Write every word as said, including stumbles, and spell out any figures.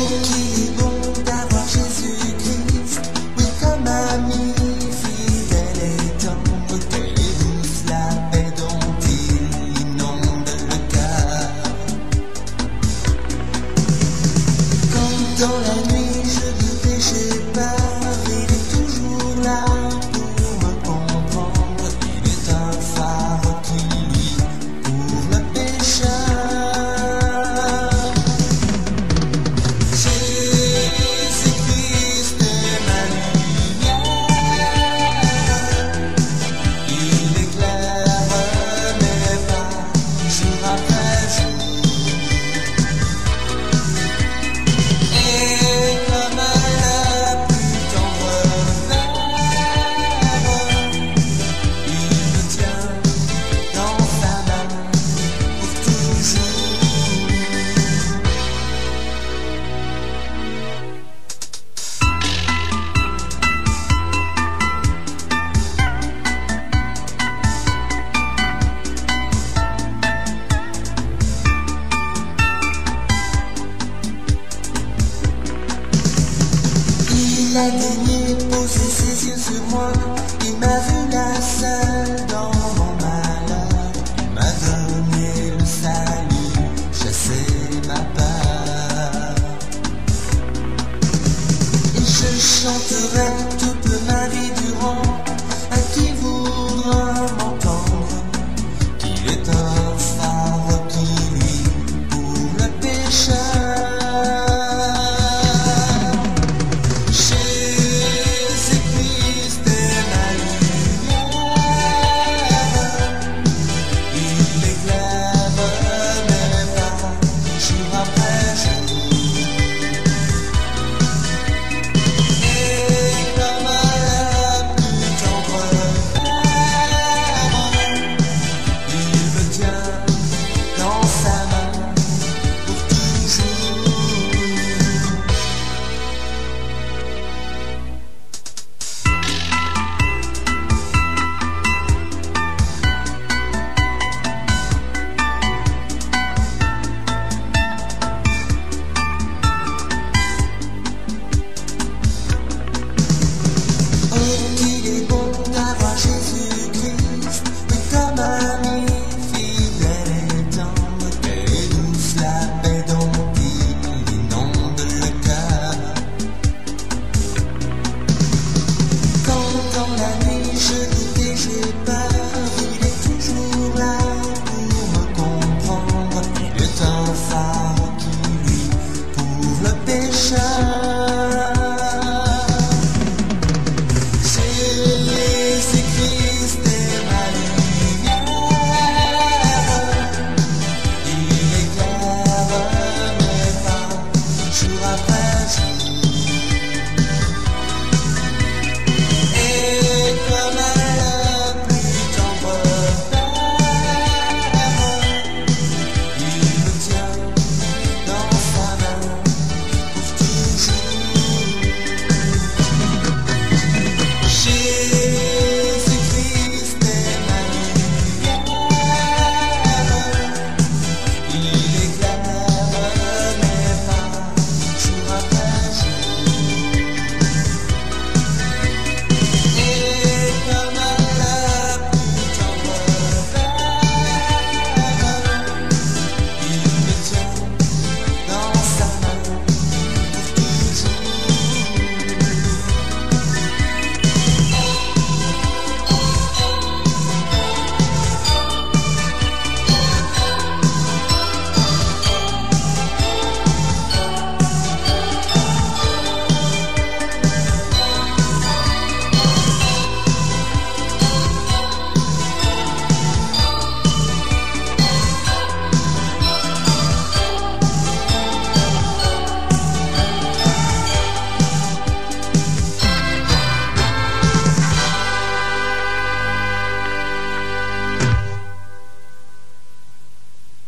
qu'il est bon d'avoir Jésus-Christ, oui comme ami, fidèle et tendre, quelle est douce la paix dont il inonde le cœur. Quand dans la nuit je doutais, j'ai peur, il est toujours là pour me comprendre, il est un phare qui luit pour le pécheur. Il a daigné poser ses yeux sur moi, il m'a vu la seule dans mon malheur, il m'a donné le salut, chassé ma peur. Et je chanterai toute ma vie durant à qui voudra m'entendre, qu'il est un phare qui luit pour le pécheur.